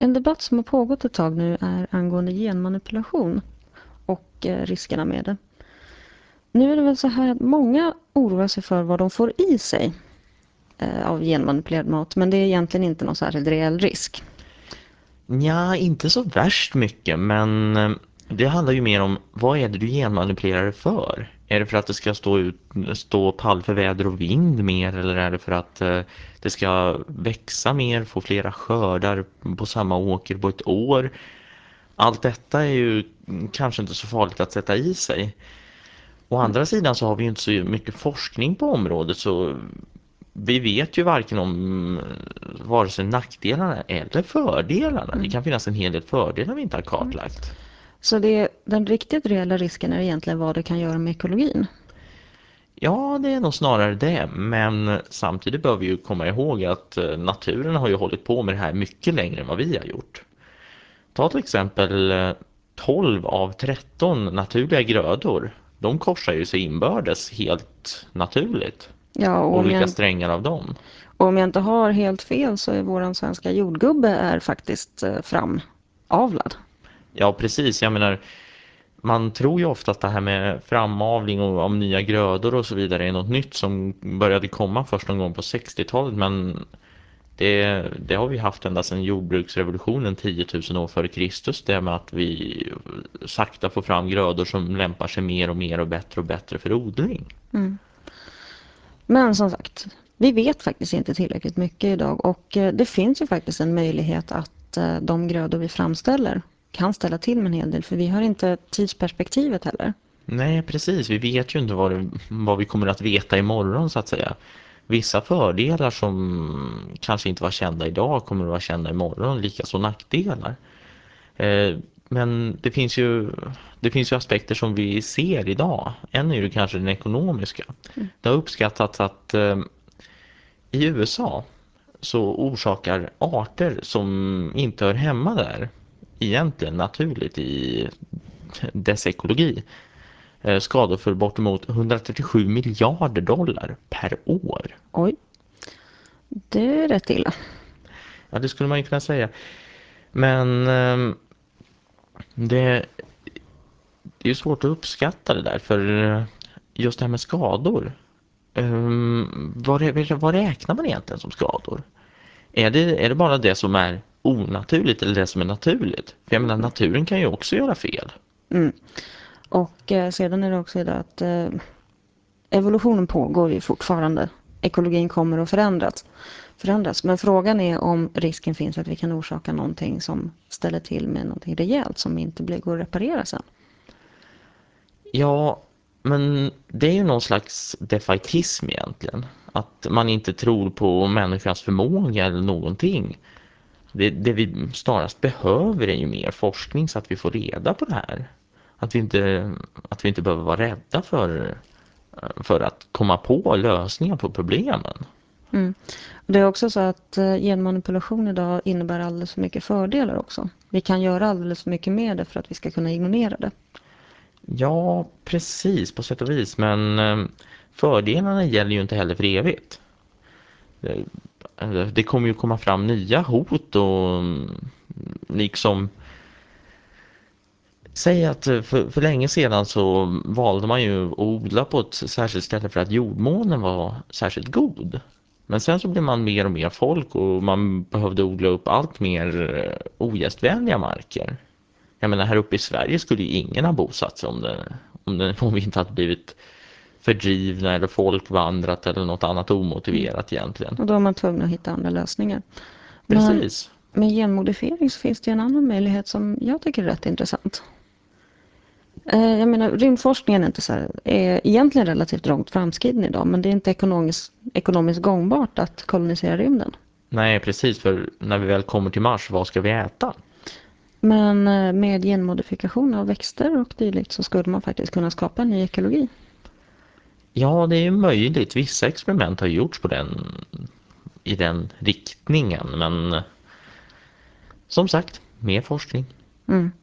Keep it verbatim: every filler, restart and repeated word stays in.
En debatt som har pågått ett tag nu är angående genmanipulation och eh, riskerna med det. Nu är det väl så här att många oroar sig för vad de får i sig eh, av genmanipulerad mat, men det är egentligen inte någon särskild reell risk. Ja, inte så värst mycket, men eh, det handlar ju mer om vad är det du genmanipulerar det för? Är det för att det ska stå, ut, stå pall för väder och vind mer, eller är det för att eh, det ska växa mer, få flera skördar på samma åker på ett år? Allt detta är ju kanske inte så farligt att sätta i sig. Å andra sidan så har vi ju inte så mycket forskning på området, så vi vet ju varken om vare sig nackdelarna eller fördelarna. Det Mm. kan finnas en hel del fördelar vi inte har kartlagt. Så det är, den riktigt reella risken är egentligen vad det kan göra med ekologin. Ja, det är nog snarare det. Men samtidigt bör vi ju komma ihåg att eh, naturen har ju hållit på med det här mycket längre än vad vi har gjort. Ta till exempel eh, tolv av tretton naturliga grödor. De korsar ju sig inbördes helt naturligt. Ja, och om Olika jag, strängar av dem. och om jag inte har helt fel så är våran svenska jordgubbe är faktiskt eh, framavlad. Ja, precis. Jag menar, man tror ju ofta att det här med framavling och om nya grödor och så vidare är något nytt som började komma först någon gång på sextiotalet, men det, det har vi haft ända sedan jordbruksrevolutionen tio tusen år före Kristus, det med att vi sakta får fram grödor som lämpar sig mer och mer och bättre och bättre för odling. Mm. Men som sagt, vi vet faktiskt inte tillräckligt mycket idag och eh, det finns ju faktiskt en möjlighet att eh, de grödor vi framställer kan ställa till med en hel del, för vi har inte tidsperspektivet heller. Nej, precis. Vi vet ju inte vad, det, vad vi kommer att veta imorgon, så att säga. Vissa fördelar som kanske inte var kända idag kommer att vara kända imorgon, likaså nackdelar. Eh, men det finns ju det finns ju aspekter som vi ser idag. En är ju kanske den ekonomiska. Mm. Det har uppskattats att eh, i U S A så orsakar arter som inte hör hemma där egentligen naturligt i dess ekologi eh, skador för bortemot hundratrettiosju miljarder dollar per år. Oj, det är rätt illa. Ja, det skulle man ju kunna säga. Men eh, det det är ju svårt att uppskatta det där, för eh, just det här med skador. Um, vad, rä- vad räknar man egentligen som skador? Är det, är det bara det som är onaturligt eller det som är naturligt? För jag menar, naturen kan ju också göra fel. Mm. Och eh, sedan är det också det att eh, evolutionen pågår ju fortfarande. Ekologin kommer att förändras. förändras. Men frågan är om risken finns att vi kan orsaka någonting som ställer till med någonting rejält som inte blir, går att reparera sen. Ja, men det är ju någon slags defaitism egentligen. Att man inte tror på människans förmåga eller någonting. Det, det vi snarast behöver är ju mer forskning så att vi får reda på det här. Att vi inte, att vi inte behöver vara rädda för, för att komma på lösningar på problemen. Mm. Och det är också så att eh, genmanipulation idag innebär alldeles för mycket fördelar också. Vi kan göra alldeles för mycket med det för att vi ska kunna ignorera det. Ja, precis på sätt och vis. Men eh, fördelarna gäller ju inte heller för evigt. Det, eh, det kommer ju komma fram nya hot och mm, liksom säg att eh, för, för länge sedan så valde man ju att odla på ett särskilt ställe för att jordmånen var särskilt god. Men sen så blev man mer och mer folk och man behövde odla upp allt mer eh, ogästvänliga marker. Jag menar, här uppe i Sverige skulle ju ingen ha bosatt sig om, det, om, det, om vi inte hade blivit fördrivna eller folkvandrat eller något annat Mm. omotiverat egentligen. Och då är man tvungen att hitta andra lösningar. Men Precis. med genmodifiering så finns det en annan möjlighet som jag tycker är rätt intressant. Eh, Jag menar, rymdforskningen är, inte så här, är egentligen relativt långt framskriden idag, men det är inte ekonomiskt, ekonomiskt gångbart att kolonisera rymden. Nej, precis. För när vi väl kommer till Mars, vad ska vi äta? Men eh, med genmodifikation av växter och dylikt så skulle man faktiskt kunna skapa en ny ekologi. Ja, det är ju möjligt. Vissa experiment har gjorts på den, i den riktningen. Men som sagt, mer forskning. Mm.